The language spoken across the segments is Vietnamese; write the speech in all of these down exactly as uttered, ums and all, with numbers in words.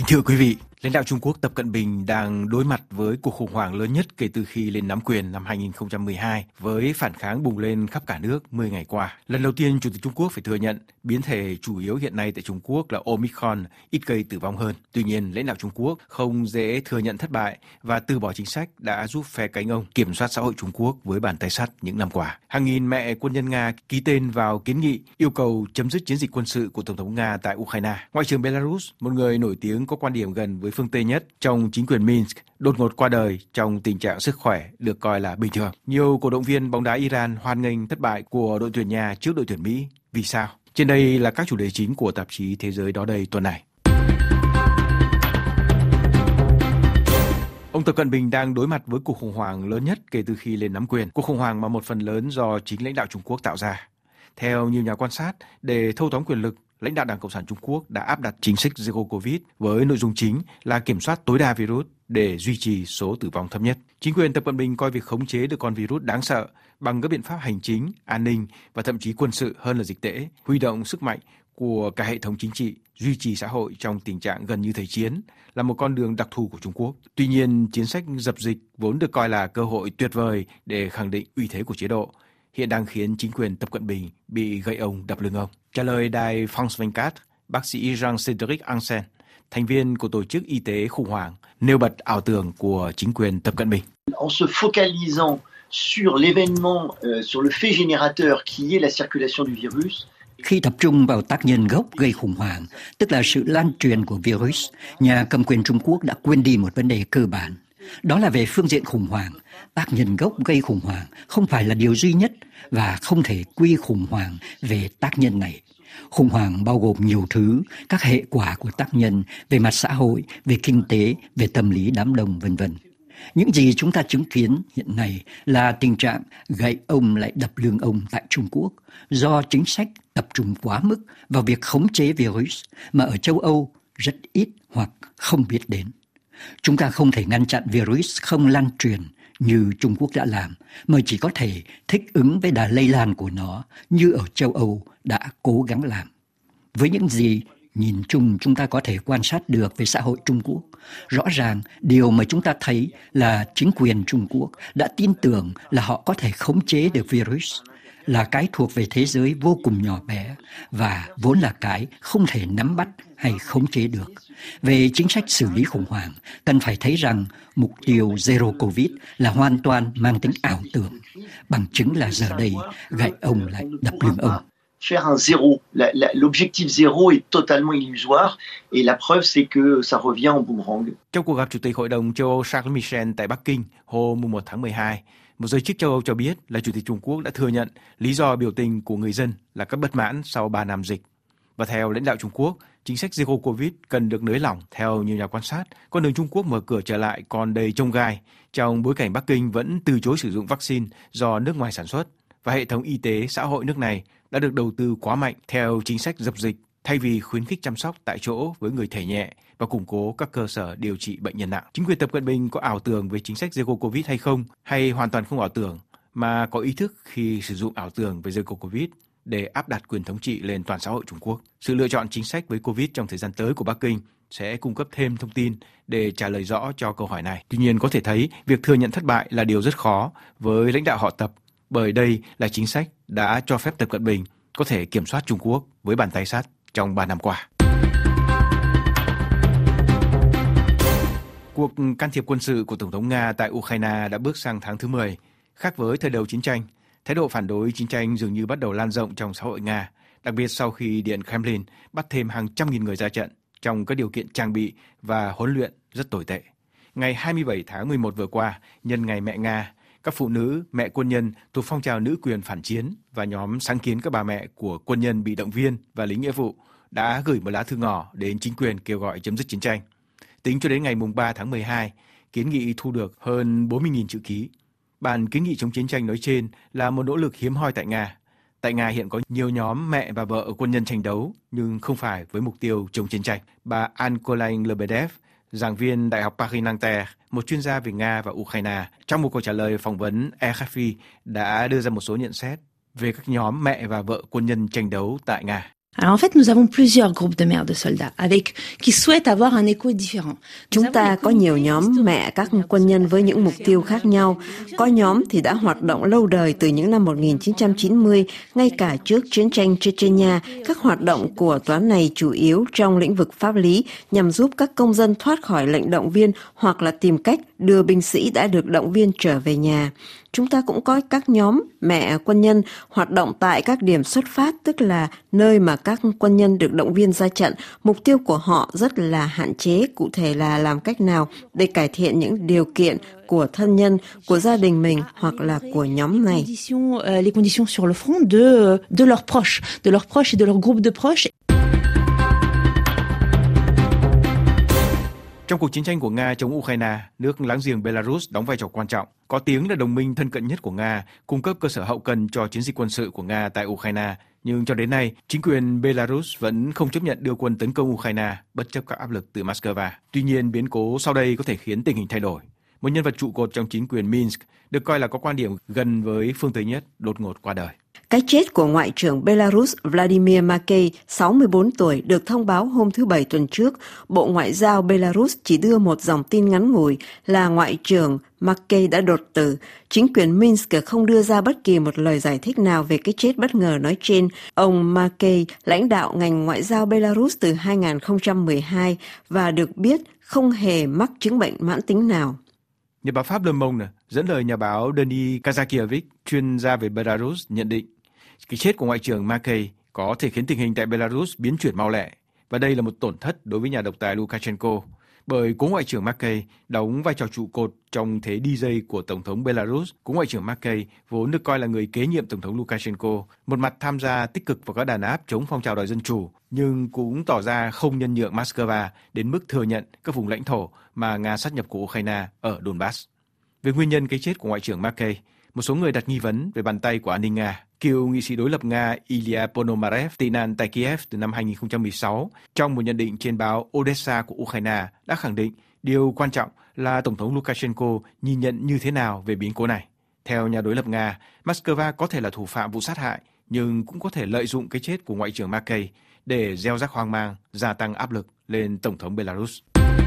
Thưa quý vị, lãnh đạo Trung Quốc Tập Cận Bình đang đối mặt với cuộc khủng hoảng lớn nhất kể từ khi lên nắm quyền năm hai nghìn không trăm mười hai, với phản kháng bùng lên khắp cả nước mười ngày qua. Lần đầu tiên, Chủ tịch Trung Quốc phải thừa nhận biến thể chủ yếu hiện nay tại Trung Quốc là Omicron ít gây tử vong hơn. Tuy nhiên, lãnh đạo Trung Quốc không dễ thừa nhận thất bại và từ bỏ chính sách đã giúp phe cánh ông kiểm soát xã hội Trung Quốc với bàn tay sắt những năm qua. Hàng nghìn mẹ quân nhân Nga ký tên vào kiến nghị yêu cầu chấm dứt chiến dịch quân sự của Tổng thống Nga tại Ukraine. Ngoại trưởng Belarus, một người nổi tiếng có quan điểm gần với phương Tây nhất trong chính quyền Minsk, đột ngột qua đời trong tình trạng sức khỏe được coi là bình thường. Nhiều cổ động viên bóng đá Iran hoan nghênh thất bại của đội tuyển nhà trước đội tuyển Mỹ. Vì sao? Trên đây là các chủ đề chính của tạp chí Thế giới đó đây tuần này. Ông Tập Cận Bình đang đối mặt với cuộc khủng hoảng lớn nhất kể từ khi lên nắm quyền. Cuộc khủng hoảng mà một phần lớn do chính lãnh đạo Trung Quốc tạo ra. Theo nhiều nhà quan sát, để thâu tóm quyền lực, lãnh đạo Đảng Cộng sản Trung Quốc đã áp đặt chính sách Zero Covid với nội dung chính là kiểm soát tối đa virus để duy trì số tử vong thấp nhất. Chính quyền Tập Cận Bình coi việc khống chế được con virus đáng sợ bằng các biện pháp hành chính, an ninh và thậm chí quân sự hơn là dịch tễ, huy động sức mạnh của cả hệ thống chính trị, duy trì xã hội trong tình trạng gần như thời chiến là một con đường đặc thù của Trung Quốc. Tuy nhiên, chính sách dập dịch vốn được coi là cơ hội tuyệt vời để khẳng định uy thế của chế độ, hiện đang khiến chính quyền Tập Cận Bình bị gậy ông đập lưng ông. Trả lời đài France vingt-quatre, bác sĩ Jean-Cédric Ansen, thành viên của Tổ chức Y tế khủng hoảng, nêu bật ảo tưởng của chính quyền Tập Cận Bình. En se focalisant sur l'événement, sur le fait générateur qui est la circulation du virus. Khi tập trung vào tác nhân gốc gây khủng hoảng, tức là sự lan truyền của virus, nhà cầm quyền Trung Quốc đã quên đi một vấn đề cơ bản. Đó là về phương diện khủng hoảng, tác nhân gốc gây khủng hoảng không phải là điều duy nhất và không thể quy khủng hoảng về tác nhân này. Khủng hoảng bao gồm nhiều thứ, các hệ quả của tác nhân về mặt xã hội, về kinh tế, về tâm lý đám đông, vân vân. Những gì chúng ta chứng kiến hiện nay là tình trạng gậy ông lại đập lưng ông tại Trung Quốc do chính sách tập trung quá mức vào việc khống chế virus mà ở châu Âu rất ít hoặc không biết đến. Chúng ta không thể ngăn chặn virus không lan truyền như Trung Quốc đã làm, mà chỉ có thể thích ứng với đà lây lan của nó như ở châu Âu đã cố gắng làm. Với những gì nhìn chung chúng ta có thể quan sát được về xã hội Trung Quốc, rõ ràng điều mà chúng ta thấy là chính quyền Trung Quốc đã tin tưởng là họ có thể khống chế được virus, là cái thuộc về thế giới vô cùng nhỏ bé và vốn là cái không thể nắm bắt hay khống chế được. Về chính sách xử lý khủng hoảng, cần phải thấy rằng mục tiêu Zero Covid là hoàn toàn mang tính ảo tưởng. Bằng chứng là giờ đây, gậy ông lại đập lưng ông. Faire un zéro. La, la, l'objectif zéro est totalement illusoire et la preuve c'est que ça revient en boomerang. Trong cuộc gặp Chủ tịch Hội đồng châu Âu Charles Michel tại Bắc Kinh hôm mùng một tháng mười hai, một giới chức châu Âu cho biết là Chủ tịch Trung Quốc đã thừa nhận lý do biểu tình của người dân là các bất mãn sau ba năm dịch. Và theo lãnh đạo Trung Quốc, chính sách Zero Covid cần được nới lỏng. Theo nhiều nhà quan sát, con đường Trung Quốc mở cửa trở lại còn đầy chông gai trong bối cảnh Bắc Kinh vẫn từ chối sử dụng vaccine do nước ngoài sản xuất và hệ thống y tế xã hội nước này đã được đầu tư quá mạnh theo chính sách dập dịch thay vì khuyến khích chăm sóc tại chỗ với người thể nhẹ và củng cố các cơ sở điều trị bệnh nhân nặng. Chính quyền Tập Cận Bình có ảo tưởng về chính sách Zero Covid hay không, hay hoàn toàn không ảo tưởng mà có ý thức khi sử dụng ảo tưởng về Zero Covid để áp đặt quyền thống trị lên toàn xã hội Trung Quốc? Sự lựa chọn chính sách với Covid trong thời gian tới của Bắc Kinh sẽ cung cấp thêm thông tin để trả lời rõ cho câu hỏi này. Tuy nhiên, có thể thấy việc thừa nhận thất bại là điều rất khó với lãnh đạo họ Tập, bởi đây là chính sách đã cho phép Tập Cận Bình có thể kiểm soát Trung Quốc với bàn tay sắt trong ba năm qua. Cuộc can thiệp quân sự của Tổng thống Nga tại Ukraine đã bước sang tháng thứ mười. Khác với thời đầu chiến tranh, thái độ phản đối chiến tranh dường như bắt đầu lan rộng trong xã hội Nga, đặc biệt sau khi Điện Kremlin bắt thêm hàng trăm nghìn người ra trận trong các điều kiện trang bị và huấn luyện rất tồi tệ. Ngày hai mươi bảy tháng mười một vừa qua, nhân ngày mẹ Nga, các phụ nữ, mẹ quân nhân thuộc phong trào nữ quyền phản chiến và nhóm sáng kiến các bà mẹ của quân nhân bị động viên và lính nghĩa vụ đã gửi một lá thư ngỏ đến chính quyền kêu gọi chấm dứt chiến tranh. Tính cho đến ngày ba tháng mười hai, kiến nghị thu được hơn bốn mươi nghìn chữ ký. Bản kiến nghị chống chiến tranh nói trên là một nỗ lực hiếm hoi tại Nga. Tại Nga hiện có nhiều nhóm mẹ và vợ quân nhân tranh đấu, nhưng không phải với mục tiêu chống chiến tranh. Bà Anne-Colin Lebedev, giảng viên Đại học Paris-Nanterre, một chuyên gia về Nga và Ukraine, trong một cuộc trả lời phỏng vấn R F I đã đưa ra một số nhận xét về các nhóm mẹ và vợ quân nhân tranh đấu tại Nga. Alors en fait, nous avons plusieurs groupes de mères de soldats avec qui souhaitent avoir un écho différent. Chúng ta có nhiều nhóm mẹ các quân nhân với những mục tiêu khác nhau. Có nhóm thì đã hoạt động lâu đời từ những năm một nghìn chín trăm chín mươi, ngay cả trước chiến tranh Chechnya. Các hoạt động của toán này chủ yếu trong lĩnh vực pháp lý nhằm giúp các công dân thoát khỏi lệnh động viên hoặc là tìm cách đưa binh sĩ đã được động viên trở về nhà. Chúng ta cũng có các nhóm mẹ quân nhân hoạt động tại các điểm xuất phát, tức là nơi mà các quân nhân được động viên ra trận. Mục tiêu của họ rất là hạn chế, cụ thể là làm cách nào để cải thiện những điều kiện của thân nhân, của gia đình mình hoặc là của nhóm này. Les conditions sur le front de de leurs proches, de leurs proches et de leur groupe de proches. Trong cuộc chiến tranh của Nga chống Ukraine, nước láng giềng Belarus đóng vai trò quan trọng. Có tiếng là đồng minh thân cận nhất của Nga, cung cấp cơ sở hậu cần cho chiến dịch quân sự của Nga tại Ukraine. Nhưng cho đến nay, chính quyền Belarus vẫn không chấp nhận đưa quân tấn công Ukraine, bất chấp các áp lực từ Moscow. Tuy nhiên, biến cố sau đây có thể khiến tình hình thay đổi. Một nhân vật trụ cột trong chính quyền Minsk, được coi là có quan điểm gần với phương Tây nhất, đột ngột qua đời. Cái chết của Ngoại trưởng Belarus Vladimir Makey, sáu mươi bốn tuổi, được thông báo hôm thứ Bảy tuần trước. Bộ Ngoại giao Belarus chỉ đưa một dòng tin ngắn ngủi là Ngoại trưởng Makey đã đột tử. Chính quyền Minsk không đưa ra bất kỳ một lời giải thích nào về cái chết bất ngờ nói trên. Ông Makey lãnh đạo ngành ngoại giao Belarus từ hai nghìn không trăm mười hai và được biết không hề mắc chứng bệnh mãn tính nào. Nhật báo Pháp Le Monde dẫn lời nhà báo Denis Kazakiewicz, chuyên gia về Belarus, nhận định cái chết của Ngoại trưởng Makey có thể khiến tình hình tại Belarus biến chuyển mau lẹ, và đây là một tổn thất đối với nhà độc tài Lukashenko, bởi cố Ngoại trưởng Makey đóng vai trò trụ cột trong thế đi dây của Tổng thống Belarus. Cố Ngoại trưởng Makey vốn được coi là người kế nhiệm Tổng thống Lukashenko, một mặt tham gia tích cực vào các đàn áp chống phong trào đòi dân chủ, nhưng cũng tỏ ra không nhân nhượng Moscow đến mức thừa nhận các vùng lãnh thổ mà Nga sát nhập của Ukraine ở Donbass. Về nguyên nhân cái chết của Ngoại trưởng Makey, một số người đặt nghi vấn về bàn tay của an ninh Nga. Cựu nghị sĩ đối lập Nga Ilya Ponomarev, tị nạn tại Kiev từ năm hai nghìn không trăm mười sáu, trong một nhận định trên báo Odessa của Ukraine, đã khẳng định điều quan trọng là Tổng thống Lukashenko nhìn nhận như thế nào về biến cố này. Theo nhà đối lập Nga, Moscow có thể là thủ phạm vụ sát hại, nhưng cũng có thể lợi dụng cái chết của Ngoại trưởng Makey để gieo rắc hoang mang, gia tăng áp lực lên Tổng thống Belarus.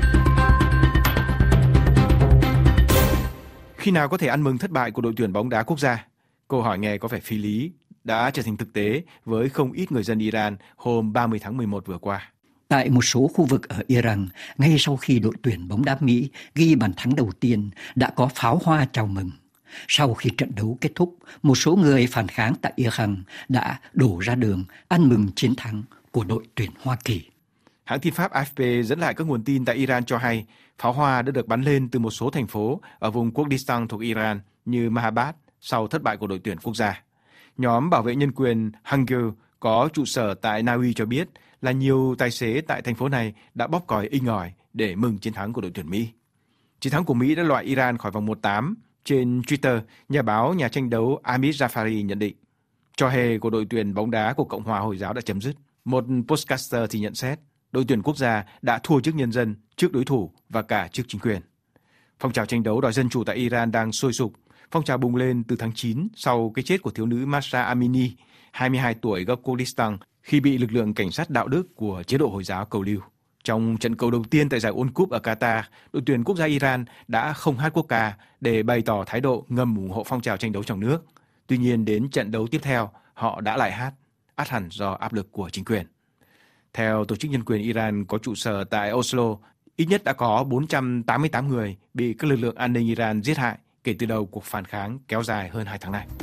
Khi nào có thể ăn mừng thất bại của đội tuyển bóng đá quốc gia? Câu hỏi nghe có vẻ phi lý đã trở thành thực tế với không ít người dân Iran hôm ba mươi tháng mười một vừa qua. Tại một số khu vực ở Iran, ngay sau khi đội tuyển bóng đá Mỹ ghi bàn thắng đầu tiên, đã có pháo hoa chào mừng. Sau khi trận đấu kết thúc, một số người phản kháng tại Iran đã đổ ra đường ăn mừng chiến thắng của đội tuyển Hoa Kỳ. Hãng tin Pháp a ép pê dẫn lại các nguồn tin tại Iran cho hay pháo hoa đã được bắn lên từ một số thành phố ở vùng Kurdistan thuộc Iran như Mahabad sau thất bại của đội tuyển quốc gia. Nhóm bảo vệ nhân quyền Hangul có trụ sở tại Na Uy cho biết là nhiều tài xế tại thành phố này đã bóp còi inh ỏi để mừng chiến thắng của đội tuyển Mỹ. Chiến thắng của Mỹ đã loại Iran khỏi vòng một tám. Trên Twitter, nhà báo nhà tranh đấu Amir Jafari nhận định trò hề của đội tuyển bóng đá của Cộng hòa Hồi giáo đã chấm dứt. Một podcaster thì nhận xét đội tuyển quốc gia đã thua trước nhân dân, trước đối thủ và cả trước chính quyền. Phong trào tranh đấu đòi dân chủ tại Iran đang sôi sục. Phong trào bùng lên từ tháng chín sau cái chết của thiếu nữ Mahsa Amini, hai mươi hai tuổi, gốc Kurdistan, khi bị lực lượng cảnh sát đạo đức của chế độ Hồi giáo cầu lưu. Trong trận cầu đầu tiên tại giải World Cup ở Qatar, đội tuyển quốc gia Iran đã không hát quốc ca để bày tỏ thái độ ngầm ủng hộ phong trào tranh đấu trong nước. Tuy nhiên đến trận đấu tiếp theo, họ đã lại hát, ắt hẳn do áp lực của chính quyền. Theo Tổ chức Nhân quyền Iran có trụ sở tại Oslo, ít nhất đã có bốn trăm tám mươi tám người bị các lực lượng an ninh Iran giết hại kể từ đầu cuộc phản kháng kéo dài hơn hai tháng nay.